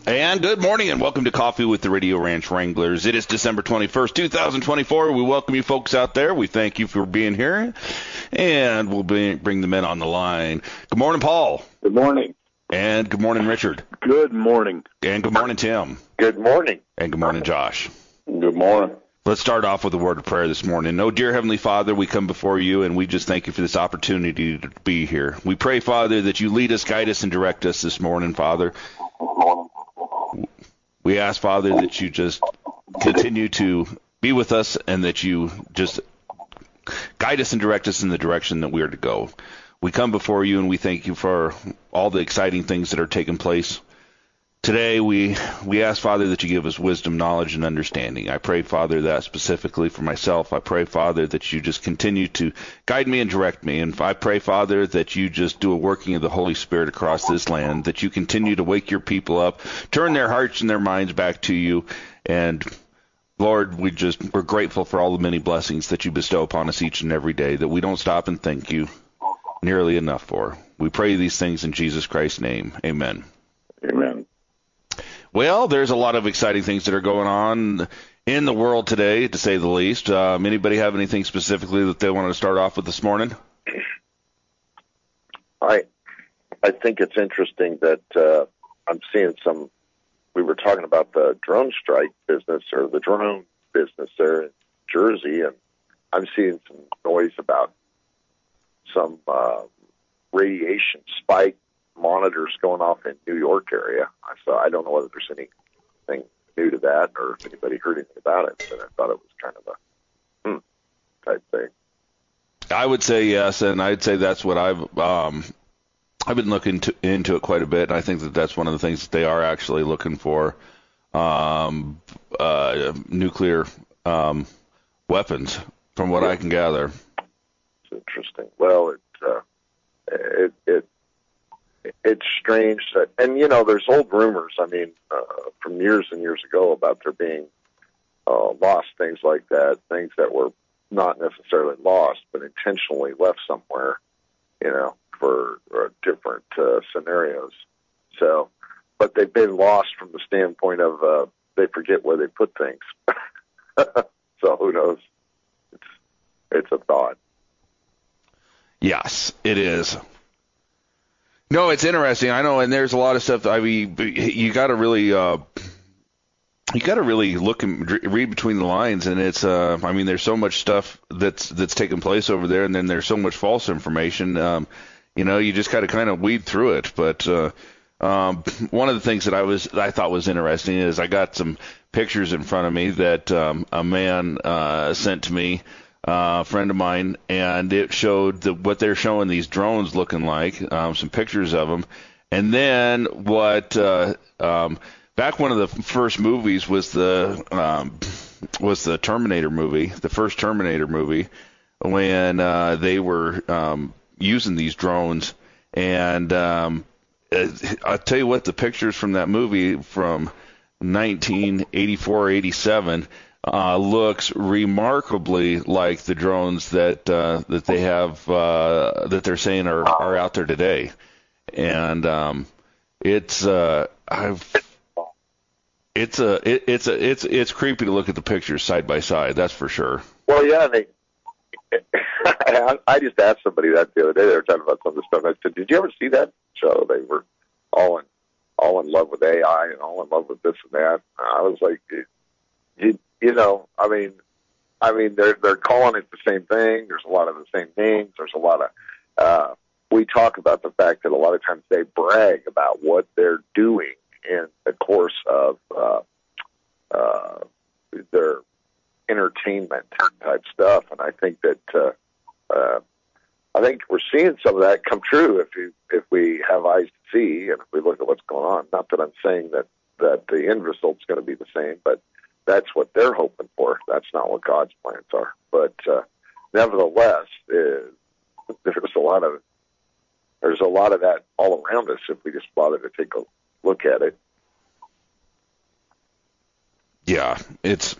And good morning and welcome to Coffee with the Radio Ranch Wranglers. It is December 21st, 2024. We welcome you folks out there. We thank you for being here. And we'll bring the men on the line. Good morning, Paul. Good morning. And good morning, Richard. Good morning. And good morning, Tim. Good morning. And good morning, Josh. Good morning. Let's start off with a word of prayer this morning. Oh, dear Heavenly Father, we come before you, and we just thank you for this opportunity to be here. We pray, Father, that you lead us, guide us, and direct us this morning, Father. We ask, Father, that you just continue to be with us and that you just guide us and direct us in the direction that we are to go. We come before you, and we thank you for all the exciting things that are taking place. Today, we ask, Father, that you give us wisdom, knowledge, and understanding. I pray, Father, that specifically for myself. I pray, Father, that you just continue to guide me and direct me. And I pray, Father, that you just do a working of the Holy Spirit across this land, that you continue to wake your people up, turn their hearts and their minds back to you. And, Lord, we're grateful for all the many blessings that you bestow upon us each and every day that we don't stop and thank you nearly enough for. We pray these things in Jesus Christ's name. Amen. Amen. Well, there's a lot of exciting things that are going on in the world today, to say the least. Anybody have anything specifically that they want to start off with this morning? I think it's interesting that I'm seeing some. We were talking about the drone strike business or the drone business there in Jersey, and I'm seeing some noise about some radiation spike monitors going off in New York area. So I don't know whether there's anything new to that or if anybody heard anything about it, but I thought it was kind of a type thing. I would say yes, and I'd say that's what I've been looking into it quite a bit, and I think that that's one of the things that they are actually looking for, nuclear weapons, from what I can gather. It's interesting. Well, it's strange that, and there's old rumors, from years and years ago about there being lost things like that, things that were not necessarily lost, but intentionally left somewhere, for different scenarios. So, but they've been lost from the standpoint of they forget where they put things. So who knows? It's a thought. Yes, it is. No, it's interesting. I know, and there's a lot of stuff. You got to really look and read between the lines, and it's. There's so much stuff that's taking place over there, and then there's so much false information. You just got to kind of weed through it. But one of the things that I thought was interesting is I got some pictures in front of me that a man sent to me. A friend of mine, and it showed what they're showing these drones looking like, some pictures of them. And then back one of the first movies was the Terminator movie, the first Terminator movie, when they were using these drones. And I'll tell you what, the pictures from that movie from 1984, 87 looks remarkably like the drones that they have that they're saying are out there today, and it's creepy to look at the pictures side by side. That's for sure. Well, yeah, I just asked somebody that the other day. They were talking about some of the stuff. I said, "Did you ever see that show? They were all in love with AI and all in love with this and that." I was like, they're calling it the same thing. There's a lot of the same names. There's a lot of, we talk about the fact that a lot of times they brag about what they're doing in the course of their entertainment type stuff. And I think that, I think we're seeing some of that come true if we have eyes to see and if we look at what's going on. Not that I'm saying that the end result's going to be the same, but that's what they're hoping for. That's not what God's plans are. But nevertheless, there's a lot of that all around us if we just bother to take a look at it. Yeah, it's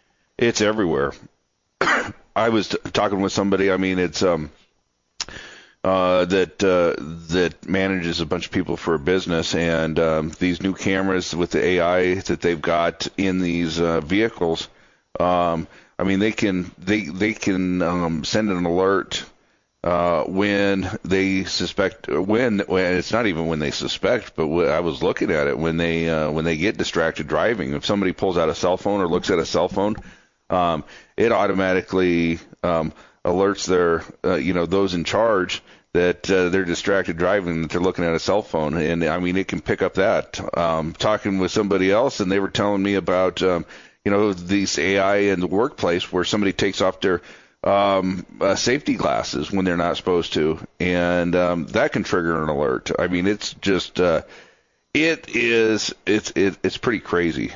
everywhere. I was talking with somebody. It's that manages a bunch of people for a business, and these new cameras with the AI that they've got in these vehicles. I mean, they can send an alert when they suspect, when it's not even when they suspect, but I was looking at it when they get distracted driving. If somebody pulls out a cell phone or looks at a cell phone, it automatically alerts their those in charge that they're distracted driving, that they're looking at a cell phone, and I mean it can pick up that. Talking with somebody else, and they were telling me about these AI in the workplace where somebody takes off their safety glasses when they're not supposed to, and that can trigger an alert. I mean, it's just it's pretty crazy.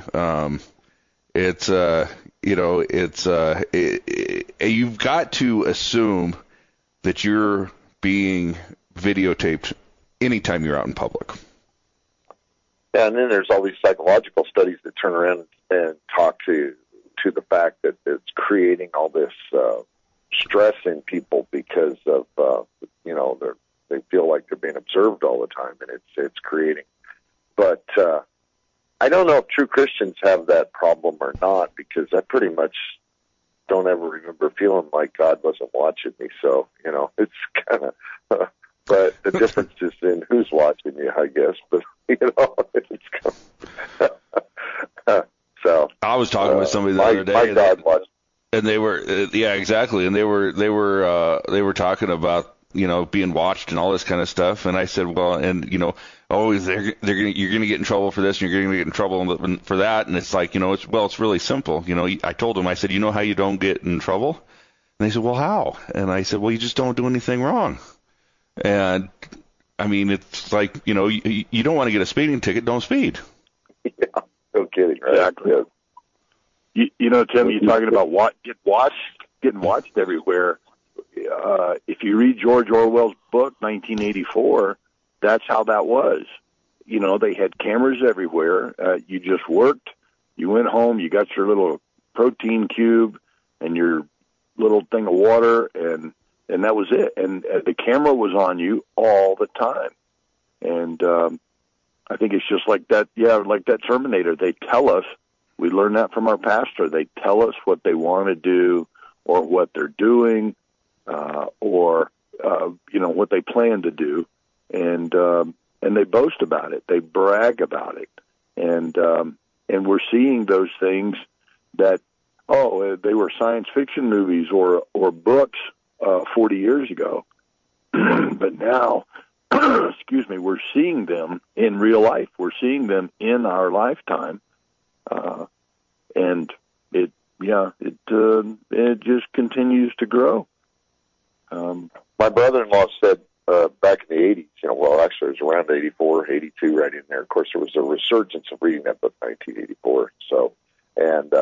You've got to assume that you're being videotaped anytime you're out in public. Yeah, and then there's all these psychological studies that turn around and talk to the fact that it's creating all this stress in people because of they feel like they're being observed all the time, and it's creating. But I don't know if true Christians have that problem or not, because I pretty much don't ever remember feeling like God wasn't watching me. So it's kind of. But the difference is in who's watching you, I guess. But it's so. I was talking with somebody the other day. My God watched. And they were, yeah, exactly. And they were talking about, being watched and all this kind of stuff. And I said, well, and you're gonna get in trouble for this, and you're gonna get in trouble for that. And it's like, it's really simple. I told them, I said, how you don't get in trouble? And they said, well, how? And I said, well, you just don't do anything wrong. And I mean, it's like, you don't want to get a speeding ticket, don't speed. Yeah, no kidding. Right? Exactly. Tim, you're talking about getting watched everywhere. If you read George Orwell's book, 1984, that's how that was. They had cameras everywhere. You just worked. You went home. You got your little protein cube and your little thing of water, and that was it. And the camera was on you all the time. And I think it's just like that. Yeah, like that Terminator. They tell us. We learned that from our pastor. They tell us what they want to do, or what they're doing, or what they plan to do, and they boast about it. They brag about it, and we're seeing those things that they were science fiction movies or books 40 years ago, but now, excuse me, we're seeing them in real life. We're seeing them in our lifetime. And it just continues to grow. My brother-in-law said back in the 80s, actually it was around 84, 82, right in there. Of course, there was a resurgence of reading that book, 1984. So, and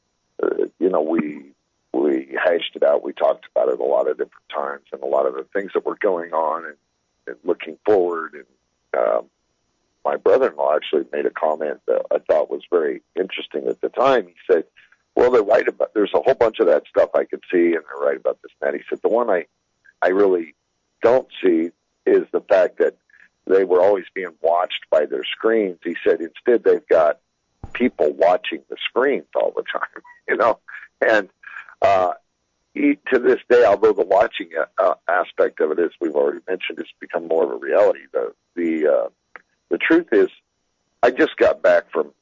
we hashed it out. We talked about it a lot of different times, and a lot of the things that were going on and looking forward. And my brother-in-law actually made a comment that I thought was very interesting at the time. He said, well, there's a whole bunch of that stuff I could see, and they're right about this and that. He said, the one I really don't see is the fact that they were always being watched by their screens. He said, instead, they've got people watching the screens all the time, And to this day, although the watching aspect of it, as we've already mentioned, has become more of a reality, the truth is, I just got back from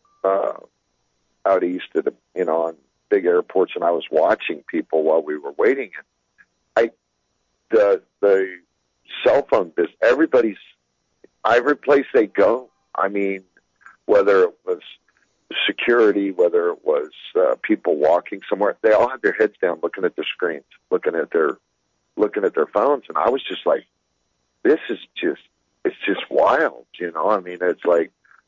out east at on big airports, and I was watching people while we were waiting. And the cell phone business, every place they go. I mean, whether it was security, whether it was people walking somewhere, they all had their heads down, looking at their screens, looking at their phones, and I was just like, this is just. It's just wild, I mean, it's like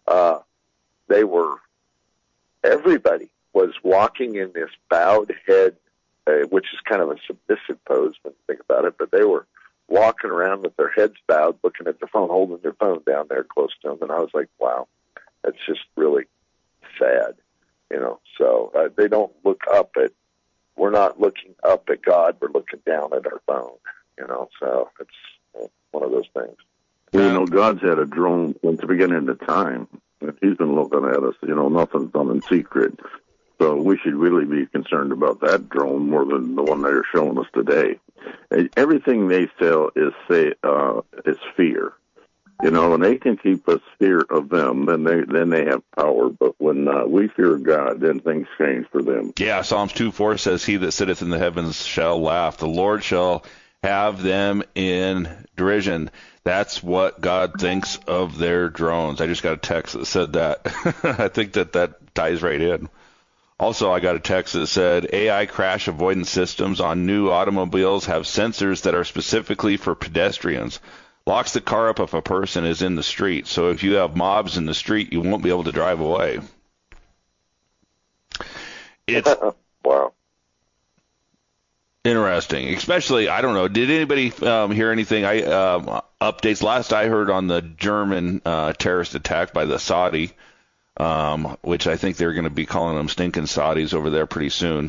everybody was walking in this bowed head, which is kind of a submissive pose when you think about it, but they were walking around with their heads bowed, looking at their phone, holding their phone down there close to them, and I was like, wow, that's just really sad, So they don't look up we're not looking up at God, we're looking down at our phone. So it's one of those things. Well, God's had a drone since the beginning of time. He's been looking at us. Nothing's done in secret. So we should really be concerned about that drone more than the one they're showing us today. Everything they sell is fear. And they can keep us fear of them, then they have power. But when we fear God, then things change for them. Yeah, Psalms 2:4 says, "He that sitteth in the heavens shall laugh. The Lord shall have them in derision." That's what God thinks of their drones. I just got a text that said that. I think that ties right in. Also, I got a text that said, AI crash avoidance systems on new automobiles have sensors that are specifically for pedestrians. Locks the car up if a person is in the street. So if you have mobs in the street, you won't be able to drive away. It's wow. Interesting. Especially, I don't know, did anybody hear anything? Updates last I heard on the German terrorist attack by the Saudi, which I think they're going to be calling them stinking Saudis over there pretty soon.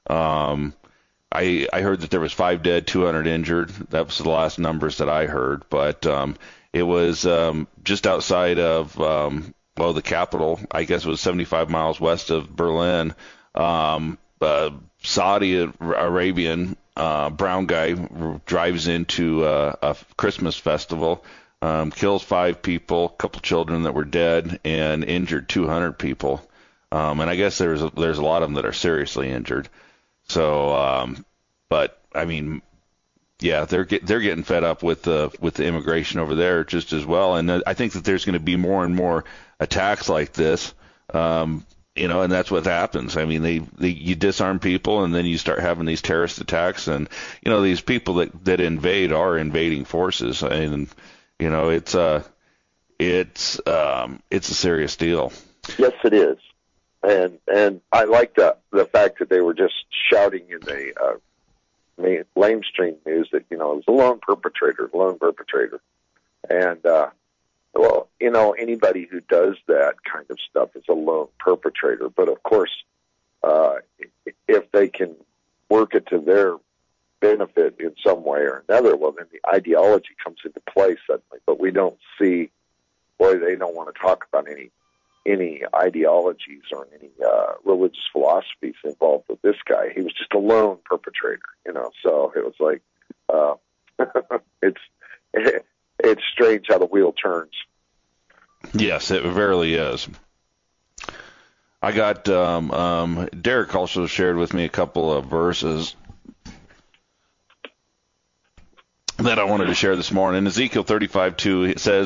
I heard that there was 5 dead, 200 injured. That was the last numbers that I heard. But it was just outside of, the capital. I guess it was 75 miles west of Berlin. Saudi Arabian brown guy drives into a Christmas festival, kills 5 people, a couple children that were dead, and injured 200 people. And I guess there's a lot of them that are seriously injured. So, but I mean, yeah, they're getting fed up with the immigration over there just as well. And I think that there's going to be more and more attacks like this. And that's what happens. I mean, you disarm people, and then you start having these terrorist attacks, and these people that invade are invading forces, and it's a serious deal. Yes, it is, and I like the fact that they were just shouting in the mainstream news that it was a lone perpetrator, and well, anybody who does that kind of stuff is a lone perpetrator. But of course, if they can work it to their benefit in some way or another, well, then the ideology comes into play suddenly. But we don't see, they don't want to talk about any ideologies or any religious philosophies involved with this guy. He was just a lone perpetrator, So it was like, it's strange how the wheel turns. Yes, it verily is. I got Derek also shared with me a couple of verses that I wanted to share this morning. Ezekiel 35:2, it says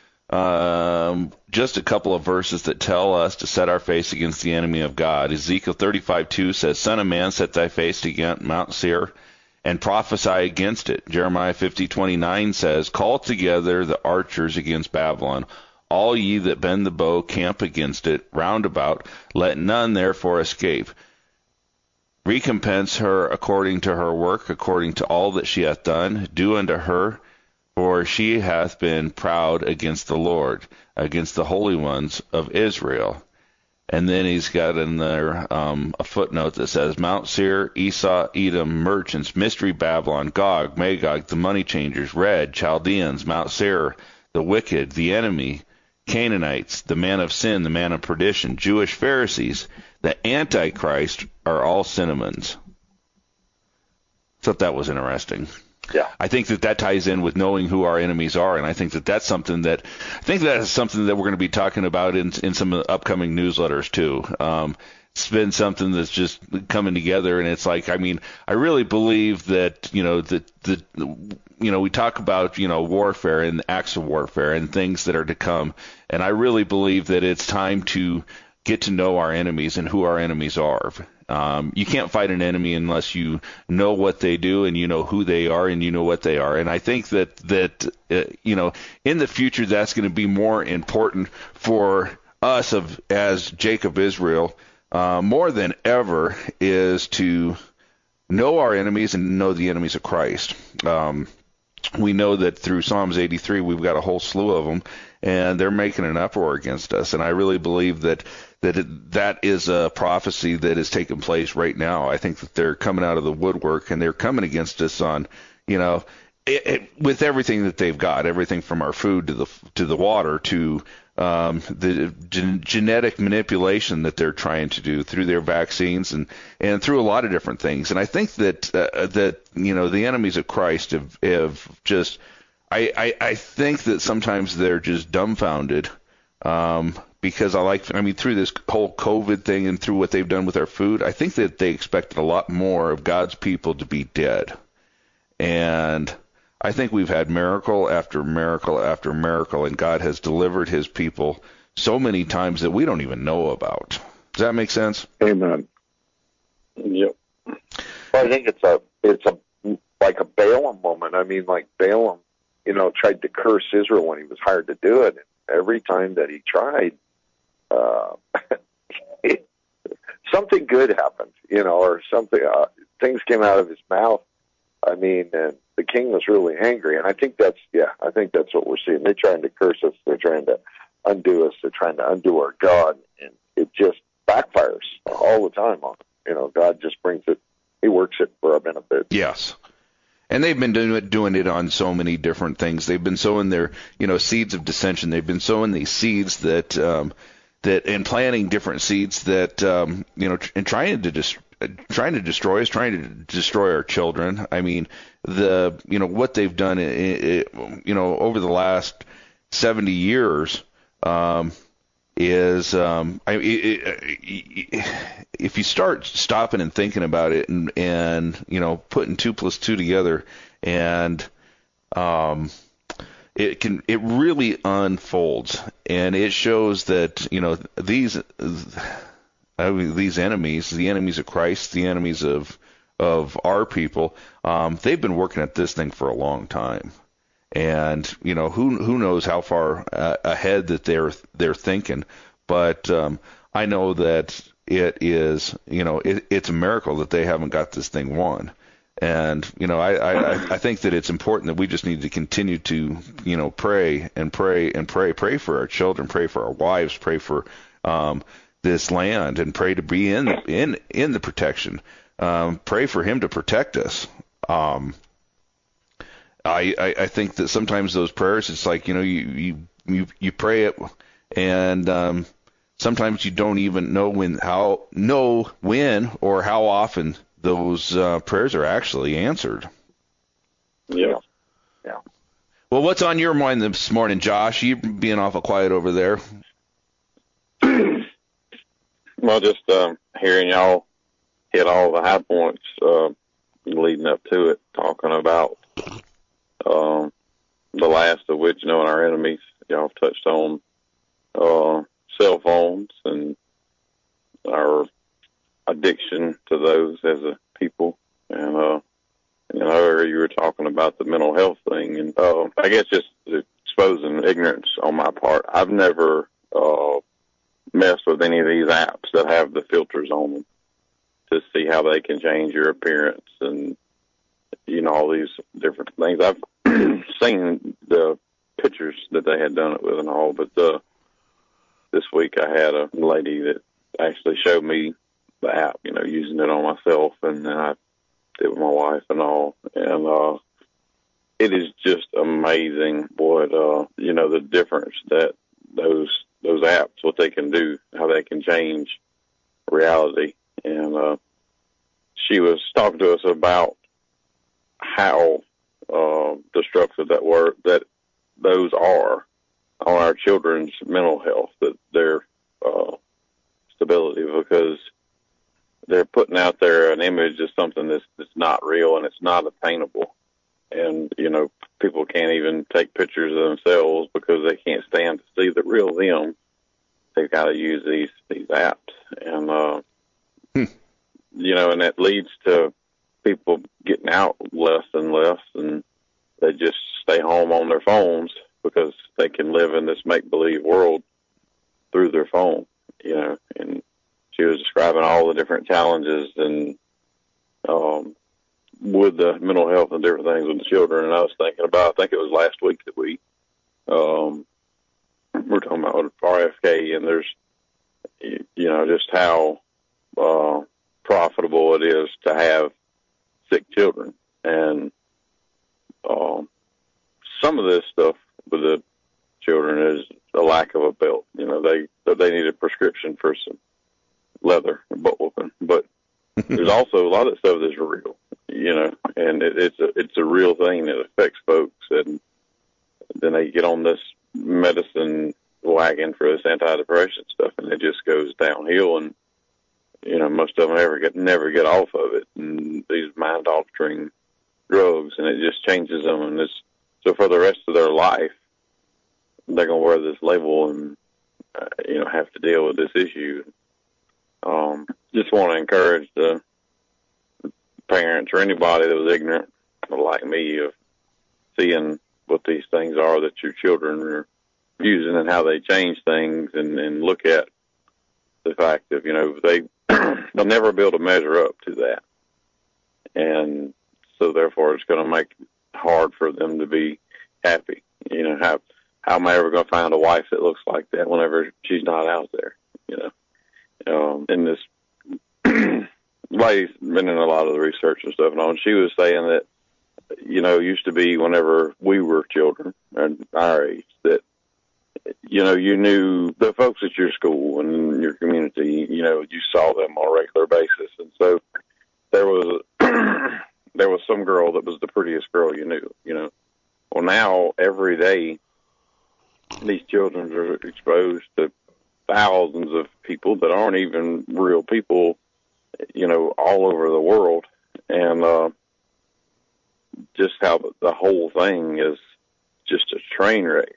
just a couple of verses that tell us to set our face against the enemy of God. Ezekiel 35:2 says, "Son of man, set thy face against Mount Seir, and prophesy against it." Jeremiah 50:29 says, "Call together the archers against Babylon. All ye that bend the bow, camp against it round about. Let none therefore escape. Recompense her according to her work, according to all that she hath done. Do unto her, for she hath been proud against the Lord, against the holy ones of Israel." And then he's got in there a footnote that says, "Mount Seir, Esau, Edom, merchants, mystery Babylon, Gog, Magog, the money changers, Red, Chaldeans, Mount Seir, the wicked, the enemy, Canaanites, the man of sin, the man of perdition, Jewish Pharisees, the Antichrist are all synonyms." Thought that was interesting. Yeah. I think that ties in with knowing who our enemies are, and I think that's something that we're going to be talking about in some of the upcoming newsletters too. It's been something that's just coming together, and it's like, I mean, I really believe that we talk about warfare and acts of warfare and things that are to come, and I really believe that it's time to get to know our enemies and who our enemies are. You can't fight an enemy unless you know what they do and you know who they are and you know what they are. And I think that in the future that's going to be more important for us as Jacob Israel more than ever, is to know our enemies and know the enemies of Christ. We know that through Psalms 83 we've got a whole slew of them, and they're making an uproar against us. And I really believe that is a prophecy that is taking place right now. I think that they're coming out of the woodwork, and they're coming against us on, with everything that they've got, everything from our food to the water to the genetic manipulation that they're trying to do through their vaccines and through a lot of different things. And I think that the enemies of Christ have just I think that sometimes they're just dumbfounded because through this whole COVID thing and through what they've done with our food, I think that they expected a lot more of God's people to be dead. And I think we've had miracle after miracle after miracle, and God has delivered his people so many times that we don't even know about. Does that make sense? Amen. Yep. Well, I think it's like a Balaam moment. I mean, like Balaam, tried to curse Israel when he was hired to do it. And every time that he tried, something good happened, or something, things came out of his mouth. I mean, and the king was really angry, and I think that's what we're seeing. They're trying to curse us. They're trying to undo us. They're trying to undo our God, and it just backfires all the time on it. God just brings it. He works it for our benefit. Yes. And they've been doing it on so many different things. They've been sowing their, seeds of dissension. They've been sowing these seeds that and planting different seeds that, and trying to destroy us, trying to destroy our children. I mean, what they've done, over the last 70 years, is, if you start stopping and thinking about it and putting 2 + 2 together, and, it really unfolds, and it shows that, these enemies, the enemies of Christ, the enemies of our people, they've been working at this thing for a long time, and who knows how far ahead that they're thinking, but I know that it is it's a miracle that they haven't got this thing won. And I think that it's important that we just need to continue to pray and pray and pray for our children, pray for our wives, pray for this land, and pray to be in the protection. Pray for him to protect us. I think that sometimes those prayers, it's like you pray it, and sometimes you don't even know when or how often those prayers are actually answered. Yeah. Well, what's on your mind this morning, Josh? You being awful quiet over there. Well, just hearing y'all hit all the high points leading up to it, talking about the last of which, our enemies. Y'all touched on cell phones and our addiction to those as a people, and earlier you were talking about the mental health thing, and I guess just exposing ignorance on my part. I've never messed with any of these apps that have the filters on them to see how they can change your appearance and all these different things. I've seen the pictures that they had done it with and all, but this week I had a lady that actually showed me the app, using it on myself, and then I did it with my wife and all, and it is just amazing what the difference that those apps, what they can do, how they can change reality. And she was talking to us about how destructive that those are on our children's mental health, that their stability, because they're putting out there an image of something that's not real and it's not attainable. And, people can't even take pictures of themselves because they can't stand to see the real them. They've got to use these apps. And, and that leads to people getting out less and less, and they just stay home on their phones because they can live in this make-believe world through their phone, and she was describing all the different challenges and with the mental health and different things with the children. And I was thinking about, I think it was last week that we were talking about RFK, and there's, just how profitable it is to have sick children. And some of this stuff with the children is a lack of a belt. You know, they need a prescription for some leather and butt whooping, but there's also a lot of stuff that's real, you know, and it's a real thing that affects folks, and then they get on this medicine wagon for this antidepressant stuff, and it just goes downhill, and you know, most of them never get off of it, and these mind altering drugs, and it just changes them, and so for the rest of their life, they're gonna wear this label and you know, have to deal with this issue. Just want to encourage the parents or anybody that was ignorant like me of seeing what these things are that your children are using and how they change things, and look at the fact that, you know, they'll never be able to measure up to that. And so therefore it's going to make it hard for them to be happy. You know, how am I ever going to find a wife that looks like that whenever she's not out there, you know? And this lady's been in a lot of the research and stuff, and she was saying that, you know, it used to be whenever we were children and our age that, you know, you knew the folks at your school and your community, you know, you saw them on a regular basis. And so there was some girl that was the prettiest girl you knew, you know. Well, now every day these children are exposed to thousands of people that aren't even real people, you know, all over the world. And just how the whole thing is just a train wreck.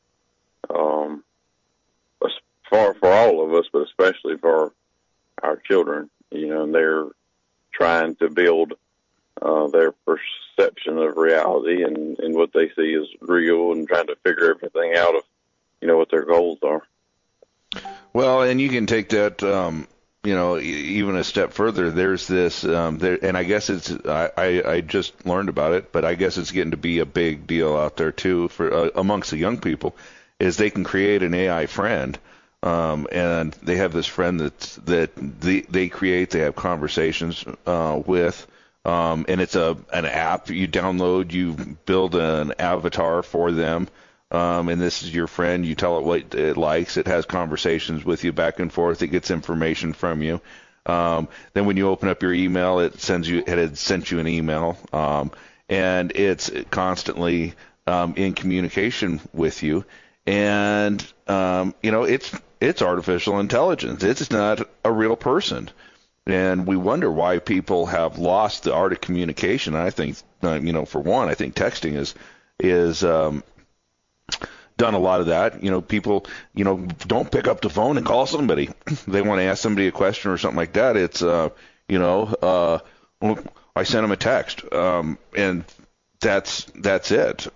For all of us, but especially for our children, you know, and they're trying to build their perception of reality and what they see as real, and trying to figure everything out of, you know, what their goals are. Well, and you can take that, you know, even a step further. There's this, and I guess I just learned about it, but I guess it's getting to be a big deal out there too for amongst the young people, is they can create an AI friend. And they have this friend that they create, they have conversations with, and it's an app you download, you build an avatar for them, and this is your friend. You tell it what it likes. It has conversations with you back and forth. It gets information from you. Then when you open up your email, it had sent you an email, and it's constantly in communication with you. And you know, it's artificial intelligence. It's not a real person. And we wonder why people have lost the art of communication. I think, you know, for one, I think texting is done a lot of that. You know, people, you know, don't pick up the phone and call somebody. They want to ask somebody a question or something like that. It's, you know, I sent them a text, and that's it.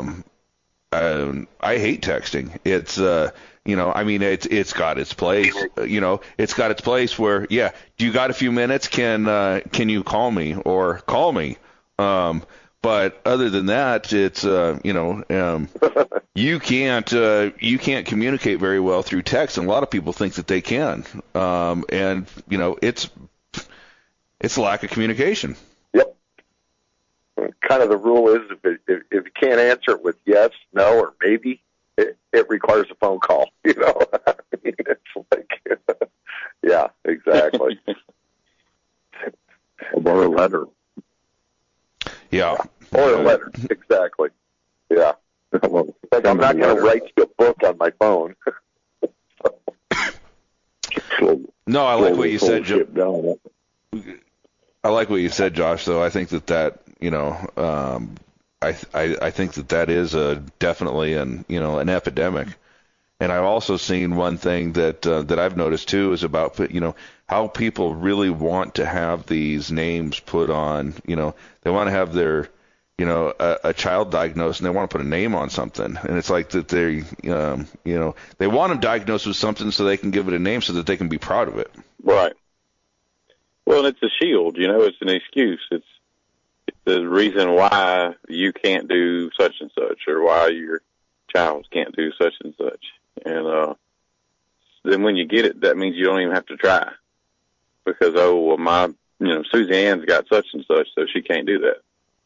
I hate texting. It's, you know, I mean, it's got its place. You know, it's got its place where, yeah, do you got a few minutes? Can you call me or call me? But other than that, it's, you know, you can't communicate very well through text, and a lot of people think that they can. And you know, it's a lack of communication. Yep. Kind of the rule is if you can't answer it with yes, no, or maybe, it requires a phone call. You know, I mean, it's like, yeah, exactly. Or a letter. Yeah. Or a letter, exactly. Yeah. Like, I'm not going to write you a book on my phone. No, I like what you said, Josh. I like what you said, Josh. Though I think that you know, I think that is definitely an epidemic. And I've also seen one thing that I've noticed too is about, you know, how people really want to have these names put on. You know, they want to have their, you know, a child diagnosed, and they want to put a name on something. And it's like that they, you know, they want them diagnosed with something so they can give it a name so that they can be proud of it. Right. Well, it's a shield. You know, it's an excuse. It's the reason why you can't do such and such, or why your child can't do such and such. And then when you get it, that means you don't even have to try, because, oh, well, my, you know, Susie Ann's got such and such, so she can't do that.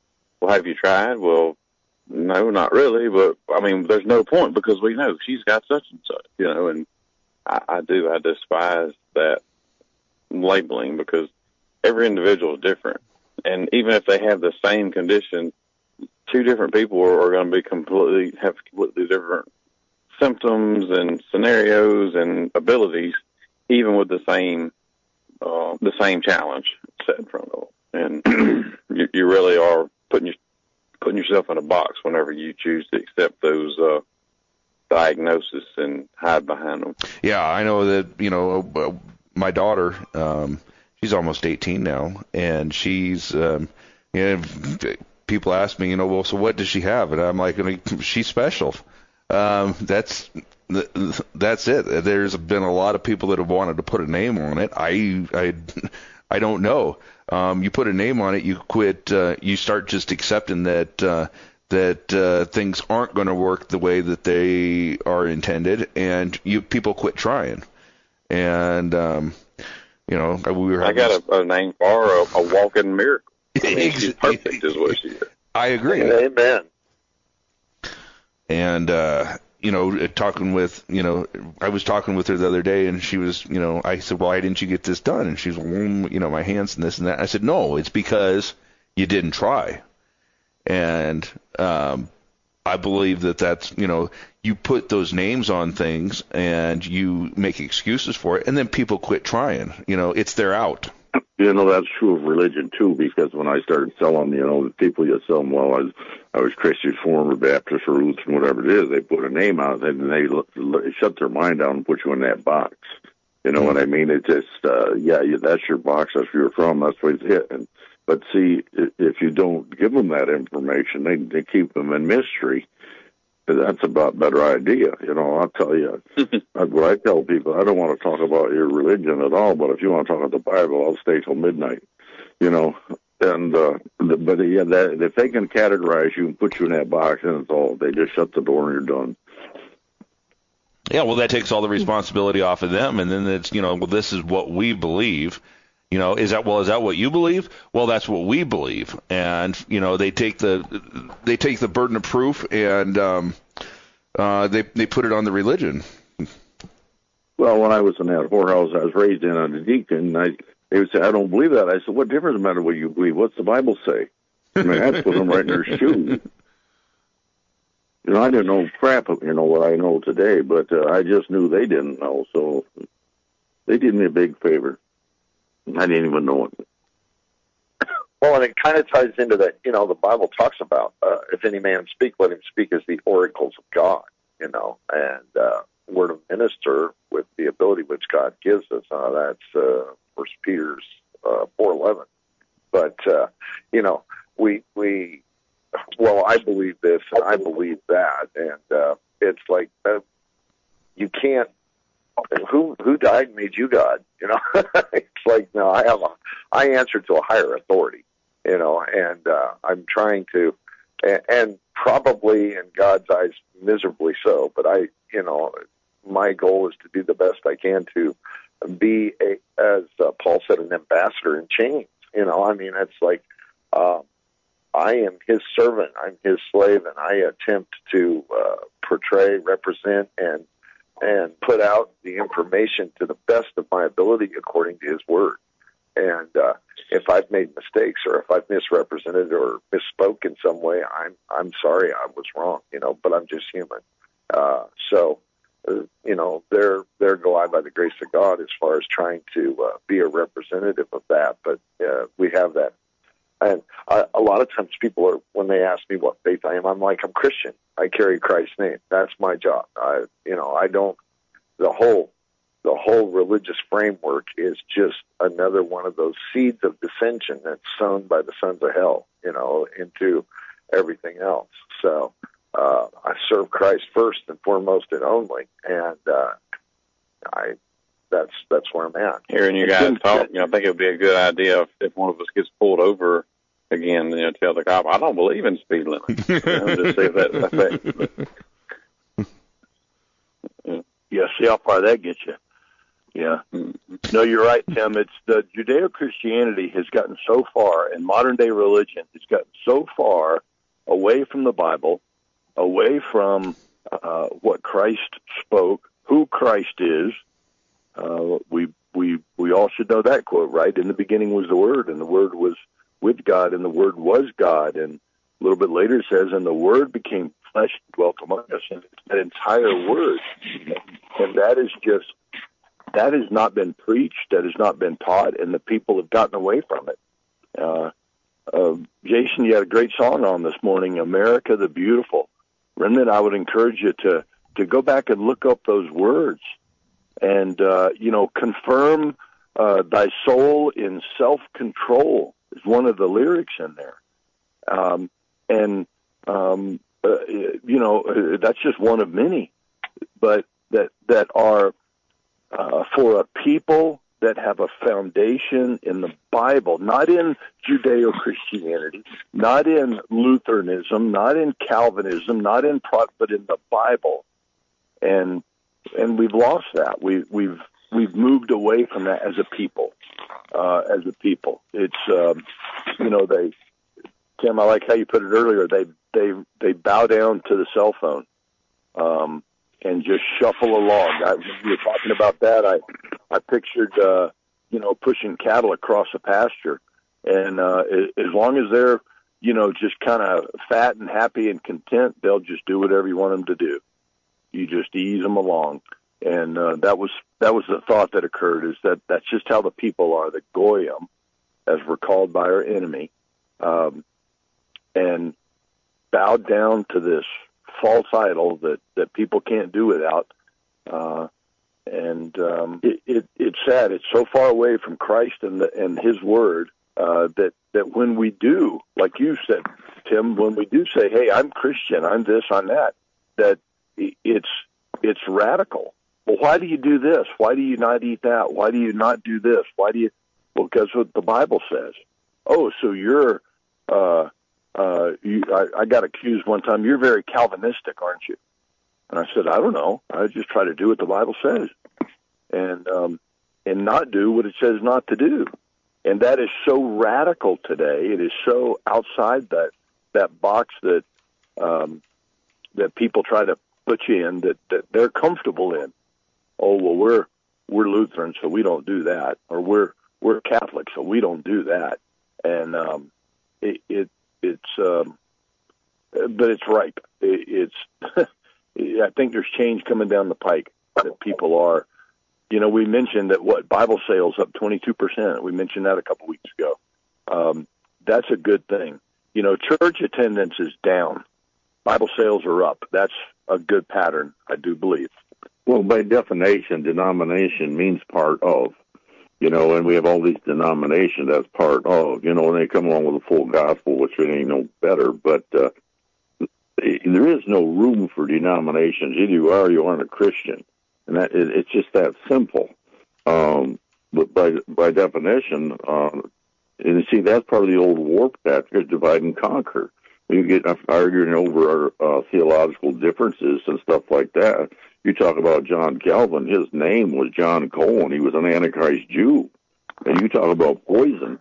well, have you tried? Well, no, not really. But I mean, there's no point because we know she's got such and such, and I despise that labeling because every individual is different. And even if they have the same condition, two different people are going to have completely different symptoms and scenarios and abilities, even with the same challenge set in front of them. And you really are putting yourself in a box whenever you choose to accept those diagnoses and hide behind them. Yeah, I know that, my daughter, she's almost 18 now, and she's, people ask me, well, so what does she have? And I'm like, she's special. That's it. There's been a lot of people that have wanted to put a name on it. I don't know. You put a name on it, you quit. You start just accepting that things aren't going to work the way that they are intended, and people quit trying. And we were. I got a name for her, a walking miracle. I mean, she's perfect, is what she is. I agree. Amen. And talking with, I was talking with her the other day, and she was, I said, well, why didn't you get this done? And she's, well, my hands and this and that. I said, no, it's because you didn't try. And I believe that's, you put those names on things and you make excuses for it, and then people quit trying. It's their out. That's true of religion too, because when I started selling, the people you sell them, well, I was Christian Reformed, Baptist, or Lutheran, whatever it is, they put a name on it and they shut their mind down and put you in that box. You know what I mean? It's just, that's your box, that's where you're from, that's what it's hitting. But see, if you don't give them that information, they keep them in mystery. That's about a better idea. I'll tell you, what I tell people, I don't want to talk about your religion at all, but if you want to talk about the Bible, I'll stay till midnight, and, if they can categorize you and put you in that box, then it's all, they just shut the door and you're done. Yeah, well, that takes all the responsibility off of them, and then it's, well, this is what we believe. Is that what you believe? Well, that's what we believe. And, they take the burden of proof and they put it on the religion. Well, when I was in that whorehouse I was raised in on a deacon, they would say, I don't believe that. I said, what difference does it matter what you believe? What's the Bible say? I mean, that's put them right in their shoes. I didn't know crap, what I know today, but I just knew they didn't know. So they did me a big favor. I didn't even know it. Well, and it kind of ties into that, the Bible talks about, if any man speak, let him speak as the oracles of God, and we're to minister with the ability which God gives us. That's 1 Peter 4:11. But, I believe this and I believe that, and it's like you can't. Who died and made you God? It's like, no, I answer to a higher authority, and I'm trying to, and probably in God's eyes miserably so, but my goal is to do the best I can to be as Paul said, an ambassador in chains. It's like, I am his servant, I'm his slave, and I attempt to portray, represent, and put out the information to the best of my ability according to his word. And if I've made mistakes or if I've misrepresented or misspoke in some way, I'm sorry, I was wrong, but I'm just human. There go I by the grace of God as far as trying to be a representative of that. But we have that. And a lot of times people are, when they ask me what faith I am, I'm like, I'm Christian. I carry Christ's name. That's my job. I don't, the whole religious framework is just another one of those seeds of dissension that's sown by the sons of hell, into everything else. So, I serve Christ first and foremost and only. And, that's where I'm at. Hearing you guys talk, I think it would be a good idea if one of us gets pulled over again, tell the cop, I don't believe in speed limit. Just see if that's effective. Yeah, see how far that gets you. Yeah. No, you're right, Tim. It's the Judeo-Christianity has gotten so far, and modern-day religion has gotten so far away from the Bible, away from what Christ spoke, who Christ is. We all should know that quote, right? In the beginning was the Word, and the Word was with God, and the Word was God. And a little bit later it says, and the Word became flesh and dwelt among us. And it's that entire Word. And that has not been preached, that has not been taught, and the people have gotten away from it. Jason, you had a great song on this morning, America the Beautiful. Remnant, I would encourage you to go back and look up those words and, confirm thy soul in self-control is one of the lyrics in there. That's just one of many, but that are for a people that have a foundation in the Bible, not in Judeo-Christianity, not in Lutheranism, not in Calvinism, not in but in the Bible, and we've lost that. We've moved away from that as a people. It's Tim, I like how you put it earlier. They bow down to the cell phone, and just shuffle along. When you were talking about that, I pictured, pushing cattle across a pasture. And as long as they're, just kind of fat and happy and content, they'll just do whatever you want them to do. You just ease them along. And that was the thought that occurred, is that's just how the people are, the Goyim, as we're called by our enemy, and bowed down to this false idol that people can't do without. It's sad. It's so far away from Christ and His Word that when we do, like you said, Tim, when we do say, "Hey, I'm Christian, I'm this, I'm that," that it's radical. Well, why do you do this? Why do you not eat that? Why do you not do this? Why do you? Well, because what the Bible says. Oh, so you're. I got accused one time, you're very Calvinistic, aren't you? And I said, I don't know. I just try to do what the Bible says and not do what it says not to do. And that is so radical today. It is so outside that box that people try to put you in that they're comfortable in. Oh, well, we're Lutheran, so we don't do that. Or we're Catholic, so we don't do that. And but it's ripe. I think there's change coming down the pike that people are. We mentioned that Bible sales up 22%. We mentioned that a couple weeks ago. That's a good thing. Church attendance is down. Bible sales are up. That's a good pattern, I do believe. Well, by definition, denomination means part of. And we have all these denominations as part of, and they come along with a full gospel, which it ain't no better. But there is no room for denominations. Either you are or you aren't a Christian. And it's just that simple. But by definition, and you see, that's part of the old warp tactic, divide and conquer. You get arguing over theological differences and stuff like that. You talk about John Calvin, his name was John Cohen. He was an Antichrist Jew. And you talk about poison.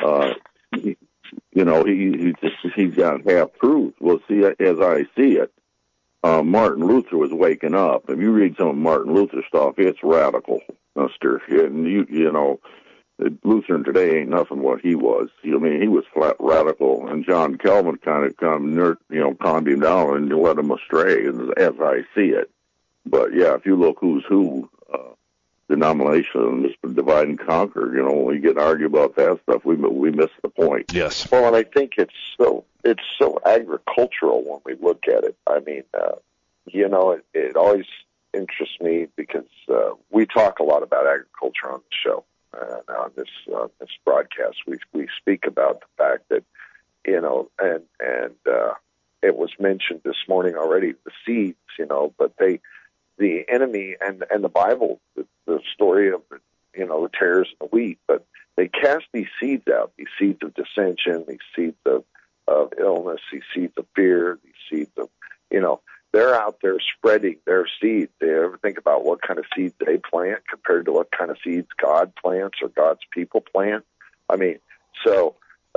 He's got half-truth. Well, see, as I see it, Martin Luther was waking up. If you read some of Martin Luther's stuff, it's radical, mister. And Lutheran today ain't nothing what he was. He was flat radical. And John Calvin kind of calmed him down and led him astray, as I see it. But yeah, if you look who's who, denomination, just divide and conquer. We get to argue about that stuff. We miss the point. Yes. Well, and I think it's so agricultural when we look at it. I mean, it always interests me because we talk a lot about agriculture on the show. On this broadcast, we speak about the fact that and it was mentioned this morning already, the seeds, but the enemy and the Bible, the story of the tares and the wheat, but they cast these seeds out, these seeds of dissension, these seeds of illness, these seeds of fear, these seeds of they're out there spreading their seeds. They ever think about what kind of seeds they plant compared to what what kind of seeds God plants or God's people plant. I mean, so,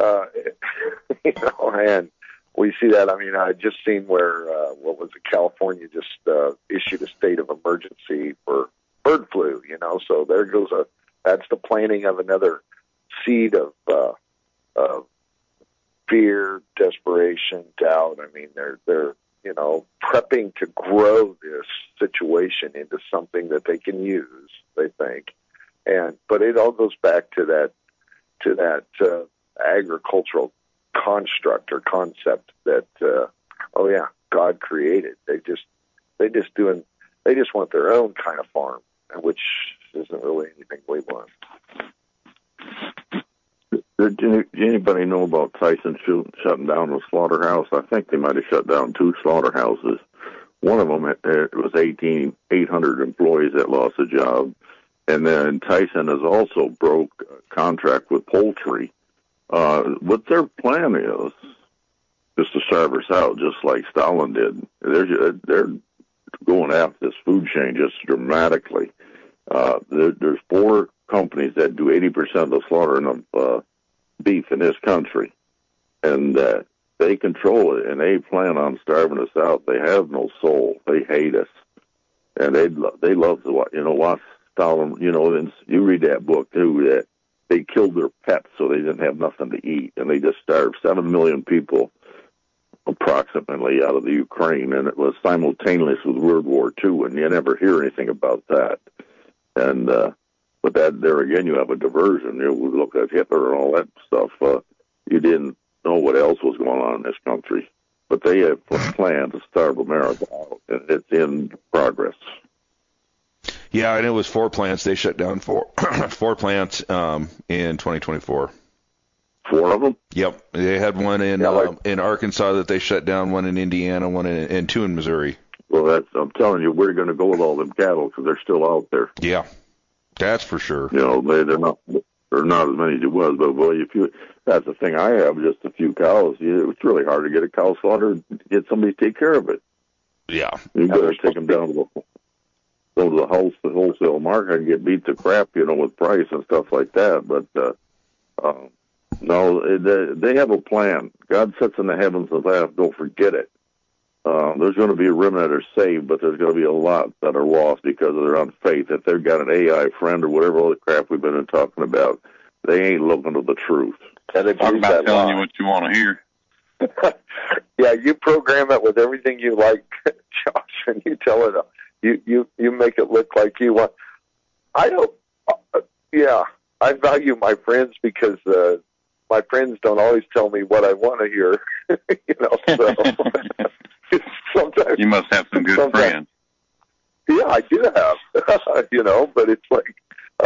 and we see that. I mean, I just seen where, California just issued a state of emergency for bird flu, so there goes that's the planting of another seed of fear, desperation, doubt. I mean, they're prepping to grow this situation into something that they can use, they think. But it all goes back to that agricultural construct or concept that God created. They just want their own kind of farm, which isn't really anything we want. Did anybody know about Tyson shutting down a slaughterhouse? I think they might have shut down 2 slaughterhouses. One of them, it was 800 employees that lost a job. And then Tyson has also broke a contract with poultry. What their plan is to starve us out, just like Stalin did. They're going after this food chain just dramatically. There's 4 companies that do 80% of the slaughtering of beef in this country, and they control it, and they plan on starving us out. They have no soul. They hate us, and they love to watch Stalin. And you read that book too, that they killed their pets so they didn't have nothing to eat, and they just starved 7 million people approximately out of the Ukraine, and it was simultaneous with World War II, and you never hear anything about that. And but that there again, you have a diversion. We look at Hitler and all that stuff. You didn't know what else was going on in this country, but they have a plan to starve America out, and it's in progress. Yeah, and it was 4 plants. They shut down 4 plants in 2024. 4 of them? Yep. They had one in Arkansas that they shut down, one in Indiana, one and 2 in Missouri. Well, I'm telling you, we're going to go with all them cattle because they're still out there. Yeah, that's for sure. They're not as many as it was, but boy, that's the thing. I have just a few cows. It's really hard to get a cow slaughtered to get somebody to take care of it. Yeah. You got to take them down to the wholesale market and get beat to crap, with price and stuff like that. But no, they have a plan. God sits in the heavens and laughs. Don't forget it. There's going to be a remnant that are saved, but there's going to be a lot that are lost because of their unfaith. If they've got an AI friend or whatever all the crap we've been talking about, they ain't looking to the truth. And they talk about telling you what you want to hear. Yeah, you program it with everything you like, Josh, and you tell it. You make it look like you want. I don't. I value my friends because my friends don't always tell me what I want to hear. So sometimes you must have some good friends. Yeah, I do have. But it's like,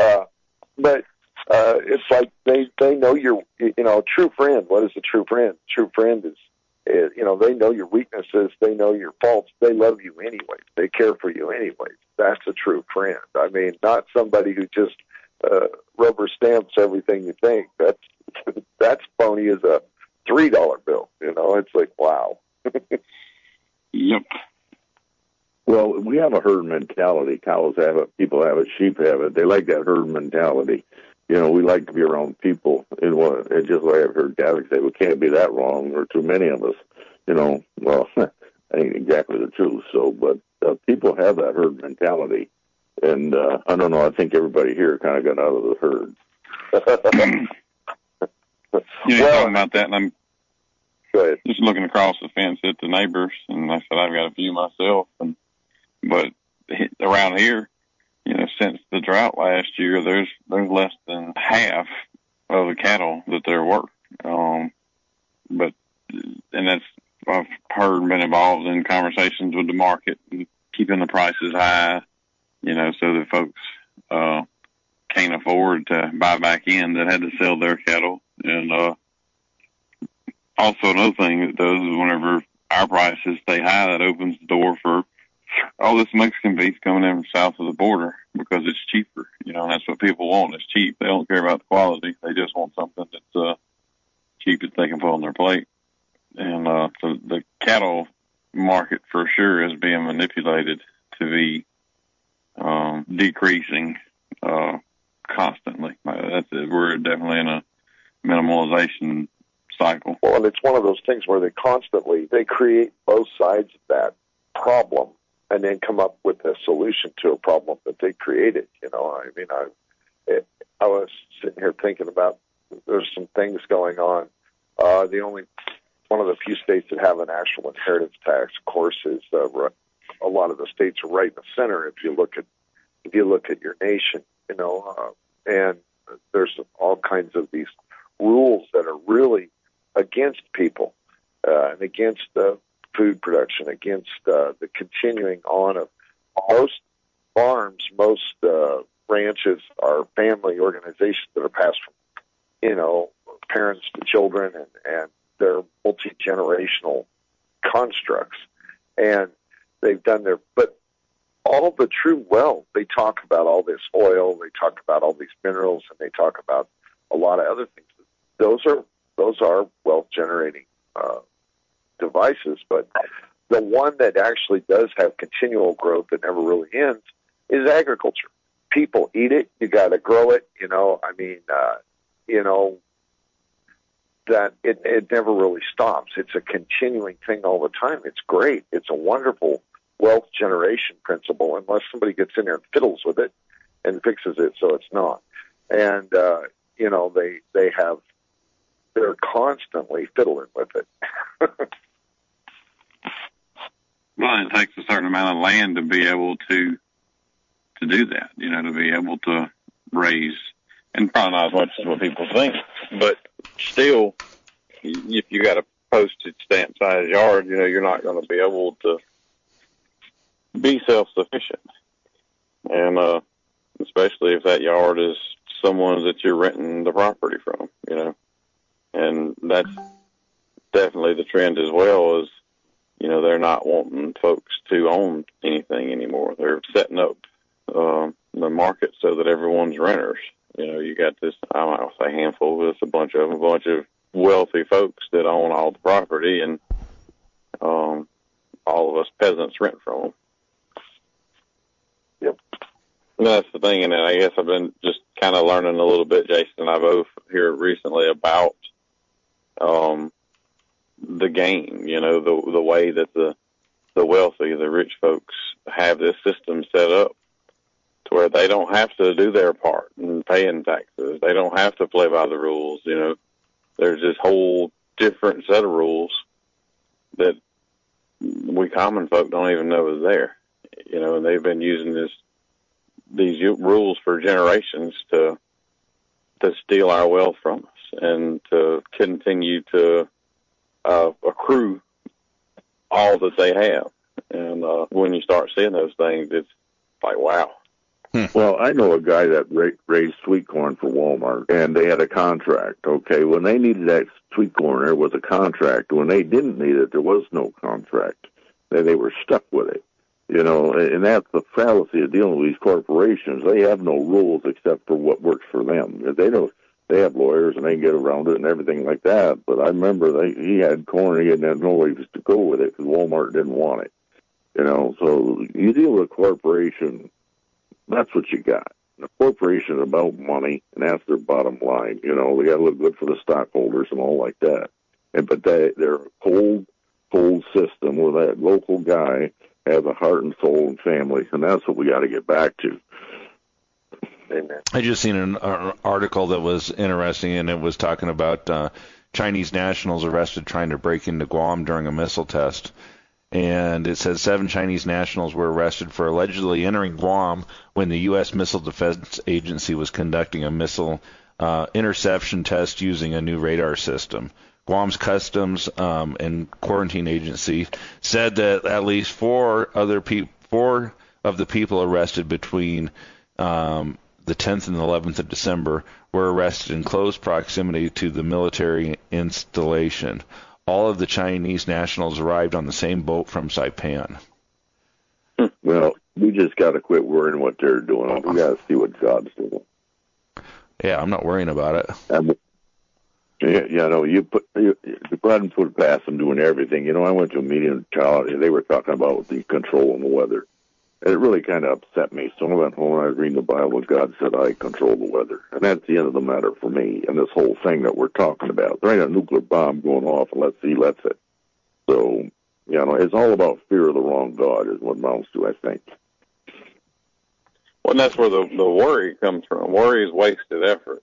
it's like they know you're, true friend. What is a true friend? True friend is, they know your weaknesses. They know your faults. They love you anyways. They care for you anyways. That's a true friend. I mean, not somebody who just rubber stamps everything you think. That's phony as a $3 bill. It's like, wow. Yep. Well, we have a herd mentality. Cows have it, people have it, sheep have it. They like that herd mentality. We like to be around people. It's just like I've heard Gavin say, we can't be that wrong, or too many of us. Well, that ain't exactly the truth. So, but people have that herd mentality. And I don't know, I think everybody here kind of got out of the herd. Talking about that, and I'm Go ahead. Just looking across the fence at the neighbors, and I said I've got a few myself, but around here, since the drought last year, there's less than half of the cattle that there were. And that's, I've heard and been involved in conversations with the market and keeping the prices high, so that folks can't afford to buy back in that had to sell their cattle. And also another thing it does is whenever our prices stay high, that opens the door for all this Mexican beef coming in from south of the border because it's cheaper, and that's what people want. It's cheap. They don't care about the quality. They just want something that's cheap that they can put on their plate. And so the cattle market for sure is being manipulated to be decreasing constantly. We're definitely in a minimalization cycle. Well, and it's one of those things where they create both sides of that problem and then come up with a solution to a problem that they created. I mean, I was sitting here thinking about there's some things going on. One of the few states that have an actual inheritance tax, of course, is a lot of the states are right in the center. If you look at your nation, and there's all kinds of these rules that are really against people and against food production, against the continuing on of most farms, most ranches are family organizations that are passed from parents to children, and they're multi-generational constructs, and they've done but all the true wealth, they talk about all this oil, they talk about all these minerals, and they talk about a lot of other things. Those are wealth generating devices, but the one that actually does have continual growth that never really ends is agriculture. People eat it. You got to grow it. That it never really stops. It's a continuing thing all the time. It's great. It's a wonderful wealth generation principle, unless somebody gets in there and fiddles with it and fixes it so it's not. And they're constantly fiddling with it. Well, it takes a certain amount of land to be able to do that. To be able to raise, and probably not as much as what people think, but still, if you got a postage stamp size yard, you're not going to be able to be self-sufficient. And especially if that yard is someone that you're renting the property from, and that's definitely the trend as well, is, they're not wanting folks to own anything anymore. They're setting up the market so that everyone's renters. You got this, I don't know, say handful, but it's a bunch of wealthy folks that own all the property, and all of us peasants rent from them. Yep. And that's the thing, and I guess I've been just kind of learning a little bit, Jason and I both, here recently about the game, the way that the wealthy, the rich folks have this system set up to where they don't have to do their part in paying taxes. They don't have to play by the rules. There's this whole different set of rules that we common folk don't even know is there. And they've been using these rules for generations to steal our wealth from us and to continue to accrue all that they have. And when you start seeing those things, it's like, wow. Well, I know a guy that raised sweet corn for Walmart, and they had a contract, okay? When they needed that sweet corn, there was a contract. When they didn't need it, there was no contract. They were stuck with it, and that's the fallacy of dealing with these corporations. They have no rules except for what works for them. They have lawyers, and they can get around it and everything like that. But I remember he had corn, he didn't have no way to go with it because Walmart didn't want it, So you deal with a corporation, that's what you got. The corporation is about money, and that's their bottom line. They got to look good for the stockholders and all like that. But they're a cold system where that local guy has a heart and soul and family, and that's what we got to get back to. Amen. I just seen an article that was interesting, and it was talking about Chinese nationals arrested trying to break into Guam during a missile test. And it says 7 Chinese nationals were arrested for allegedly entering Guam when the U.S. Missile Defense Agency was conducting a missile interception test using a new radar system. Guam's Customs and Quarantine Agency said that at least 4 of the people arrested between the 10th and 11th of December were arrested in close proximity to the military installation. All of the Chinese nationals arrived on the same boat from Saipan. Well, we just got to quit worrying what they're doing. We got to see what God's doing. Yeah, I'm not worrying about it. You couldn't put past them doing everything. I went to a meeting in college, and they were talking about the controlling the weather. it really kind of upset me. So I went home and I was reading the Bible. God said, I control the weather. And that's the end of the matter for me and this whole thing that we're talking about. There ain't a nuclear bomb going off unless he lets it. So, you know, it's all about fear of the wrong God is what amounts to, I think. Well, and that's where the worry comes from. Worry is wasted effort.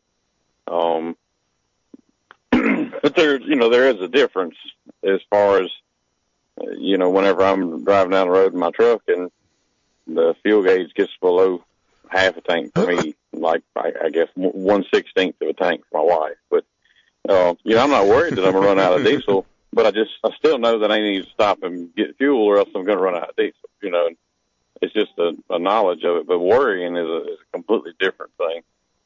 But there is a difference as far as, whenever I'm driving down the road in my truck and the fuel gauge gets below half a tank for me, like I guess 1/16 of a tank for my wife. But, I'm not worried that I'm going to run out of diesel, but I still know that I need to stop and get fuel or else I'm going to run out of diesel, It's just a knowledge of it, but worrying is a completely different thing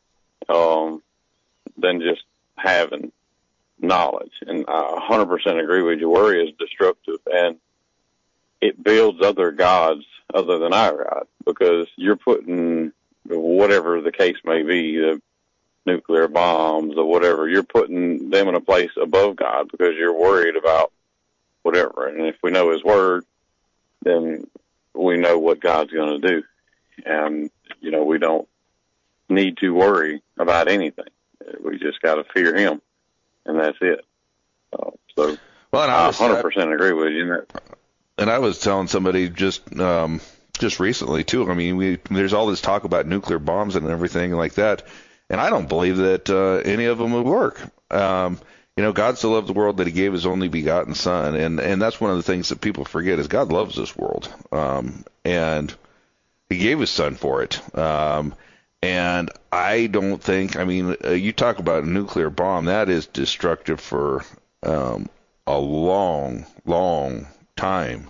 than just having knowledge. And I 100% agree with you. Worry is destructive, and it builds other gods other than our God, because you're putting whatever the case may be, the nuclear bombs or whatever, you're putting them in a place above God because you're worried about whatever. And if we know His Word, then we know what God's going to do. And, we don't need to worry about anything. We just got to fear Him, and that's it. Well, and I 100% agree with you in that. And I was telling somebody just recently, too, I mean, there's all this talk about nuclear bombs and everything like that, and I don't believe that any of them would work. God so loved the world that He gave His only begotten Son, and that's one of the things that people forget is God loves this world, and He gave His Son for it. And I don't think, you talk about a nuclear bomb, that is destructive for a long, long time.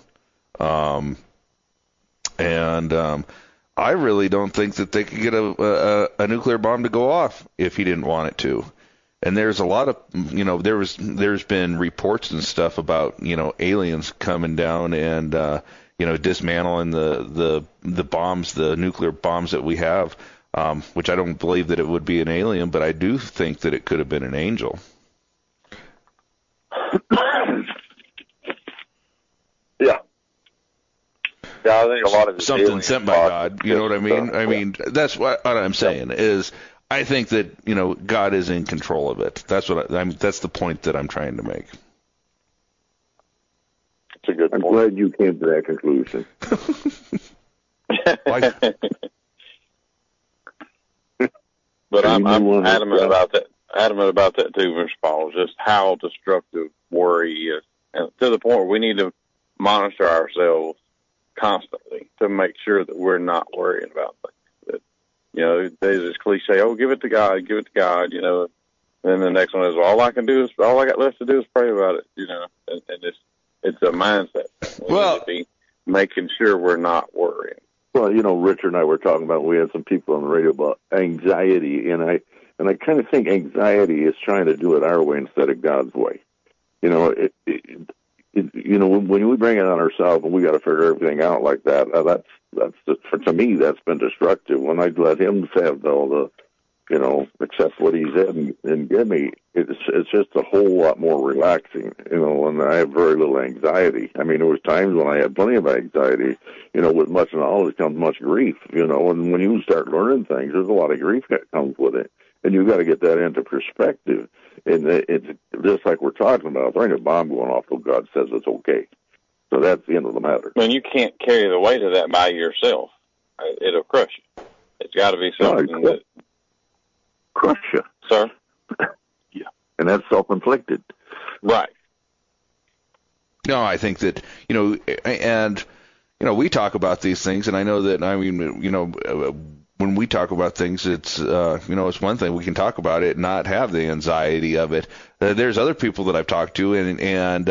I really don't think that they could get a nuclear bomb to go off if He didn't want it to. And there's a lot of, there's been reports and stuff about, aliens coming down and, dismantling the bombs, the nuclear bombs that we have, which I don't believe that it would be an alien, but I do think that it could have been an angel. Yeah. Yeah, I think a lot of something sent by God. You know what I mean? I mean, that's what I'm saying is, I think that God is in control of it. That's what that's the point that I'm trying to make. That's a good point. I'm glad you came to that conclusion. But I'm adamant about that. Adamant about that too, Mr. Paul. Just how destructive worry is, and to the point where we need to monitor ourselves constantly to make sure that we're not worrying about things. There's this cliche, give it to God, give it to God, And then the next one is, all I got left to do is pray about it, and it's a mindset. We need to be making sure we're not worrying. Well, Richard and I were talking about, we had some people on the radio about anxiety, and I kind of think anxiety is trying to do it our way instead of God's way. When we bring it on ourselves and we got to figure everything out like that, to me, that's been destructive. When I let Him have all the, accept what He said and give me, it's just a whole lot more relaxing, and I have very little anxiety. There was times when I had plenty of anxiety, with much knowledge comes much grief, and when you start learning things, there's a lot of grief that comes with it, and you've got to get that into perspective. And it's just like we're talking about, there ain't a bomb going off till God says it's okay. So that's the end of the matter. And you can't carry the weight of that by yourself. It'll crush you. It's got to be something that... Crush you. Sir? Yeah. And that's self-inflicted. Right. No, I think that, we talk about these things, and I know that, when we talk about things, it's it's one thing we can talk about it and not have the anxiety of it. There's other people that I've talked to, and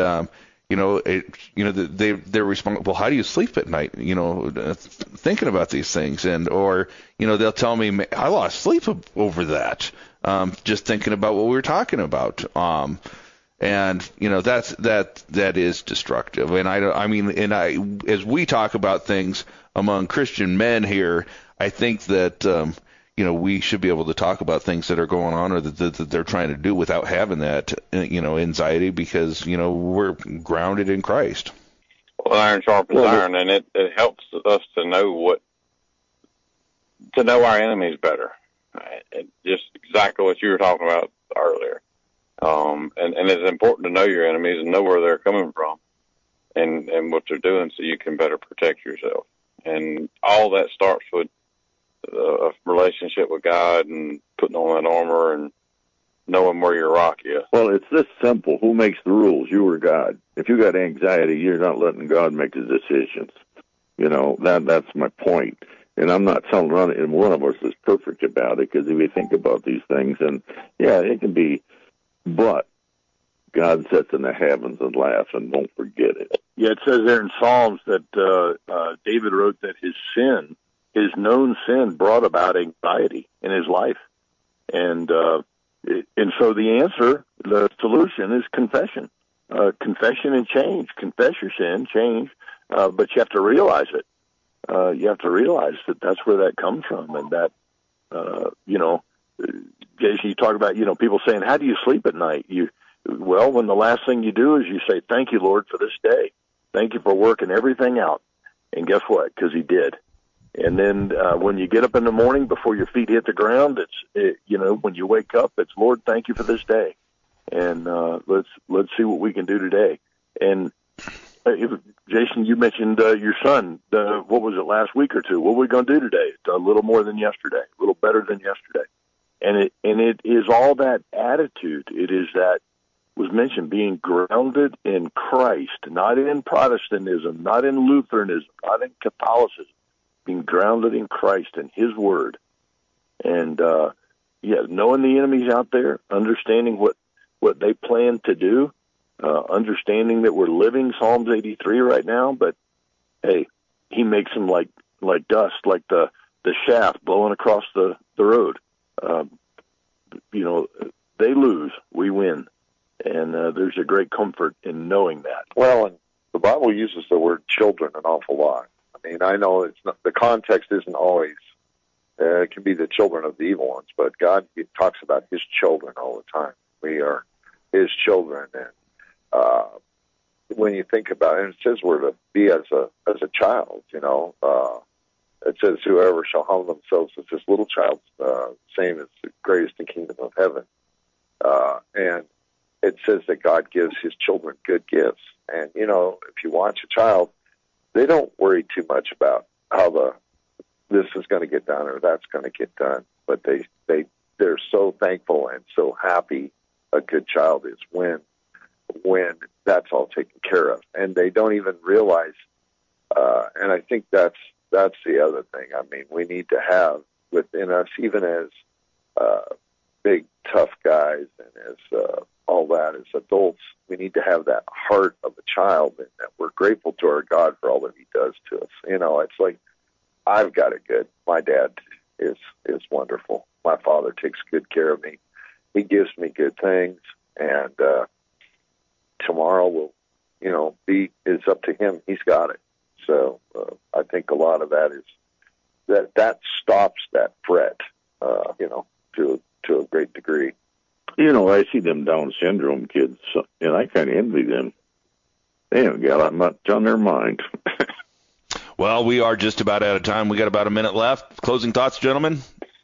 they're responsible. Well, how do you sleep at night? Thinking about these things, or they'll tell me I lost sleep over that, just thinking about what we were talking about. And that is destructive. And as we talk about things among Christian men here, I think that we should be able to talk about things that are going on or that they're trying to do without having that anxiety, because we're grounded in Christ. Well, iron sharpens iron, and it helps us to know our enemies better. Just exactly what you were talking about earlier. And it's important to know your enemies and know where they're coming from and what they're doing so you can better protect yourself. And all that starts with a relationship with God and putting on that armor and knowing where your rock is. Well, it's this simple. Who makes the rules? You or God? If you got anxiety, you're not letting God make the decisions. That's my point. And I'm not telling one of us is perfect about it, because if we think about these things, and yeah, it can be, but God sits in the heavens and laughs, and don't forget it. Yeah, it says there in Psalms that David wrote that his known sin, brought about anxiety in his life, and so the answer, the solution, is confession, confession and change. Confess your sin, change, but you have to realize it. You have to realize that that's where that comes from, and that Jason, you talk about people saying, "How do you sleep at night?" Well, when the last thing you do is you say, "Thank you, Lord, for this day. Thank you for working everything out." And guess what? Because He did. And then when you get up in the morning, before your feet hit the ground, when you wake up, it's, "Lord, thank you for this day, and let's see what we can do today." And Jason, you mentioned your son. What was it, last week or two? What are we going to do today? A little more than yesterday, a little better than yesterday. And it is all that attitude. It is that was mentioned, being grounded in Christ, not in Protestantism, not in Lutheranism, not in Catholicism. Being grounded in Christ and His Word, and knowing the enemies out there, understanding what they plan to do, understanding that we're living Psalms 83 right now. But hey, He makes them like dust, like the shaft blowing across the road. They lose, we win, and there's a great comfort in knowing that. Well, and the Bible uses the word children an awful lot. I mean, I know it's not, the context isn't always, it can be the children of the evil ones, but God talks about His children all the time. We are His children, and when you think about it, and it says we're to be as a child, it says whoever shall humble themselves as this little child, same as the greatest in the kingdom of heaven. And it says that God gives His children good gifts. And, if you watch a child, they don't worry too much about how this is going to get done or that's going to get done, but they're so thankful and so happy a good child is when that's all taken care of, and they don't even realize. And I think that's the other thing. I mean, we need to have within us, even as big tough guys and as all that as adults, we need to have that heart of a child, and that we're grateful to our God for all that He does to us. It's like, I've got it good. My dad is wonderful. My father takes good care of me. He gives me good things, and tomorrow will, is up to him. He's got it. So I think a lot of that is that stops that fret, to a great degree. I see them Down syndrome kids, and I kind of envy them. They haven't got that much on their mind. Well, we are just about out of time. We got about a minute left. Closing thoughts, gentlemen?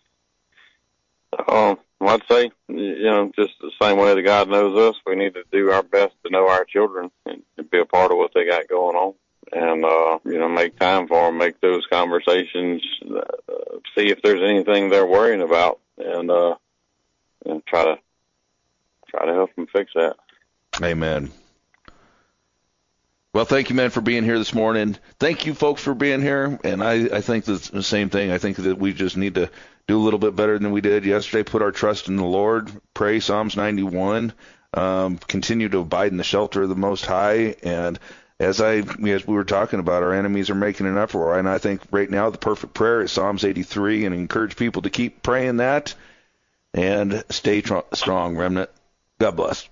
I'd say, just the same way that God knows us, we need to do our best to know our children and be a part of what they got going on. And, make time for them, make those conversations, see if there's anything they're worrying about, and try to help them fix that. Amen. Well, thank you, man, for being here this morning. Thank you, folks, for being here. And I think that's the same thing. I think that we just need to do a little bit better than we did yesterday. Put our trust in the Lord. Pray Psalms 91. Continue to abide in the shelter of the Most High. And as we were talking about, our enemies are making an uproar. And I think right now the perfect prayer is Psalms 83, and encourage people to keep praying that and stay strong, remnant. God bless.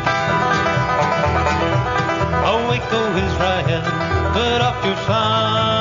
Awake, O Israel, put off your son.